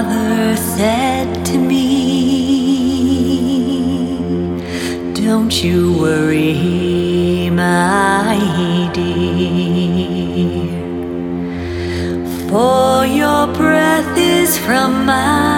mother said to me, don't you worry, my dear, for your breath is from my